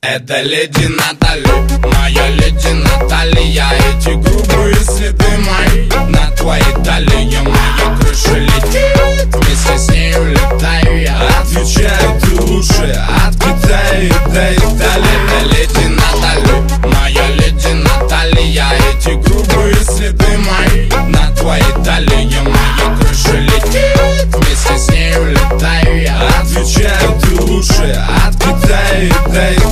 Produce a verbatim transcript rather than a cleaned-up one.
Это леди Натали, моя леди Наталья. Эти грубые следы мои на твоей талии. Моя крыша летит, вместе с ней улетаю я. Отвечаю, ты лучше от Китая до Италии. Это леди Натали, моя леди Наталья. Эти грубые следы мои на твоей талии. Моя крыша летит, вместе с ней улетаю я. Отвечаю, ты лучше от Китая до Италии.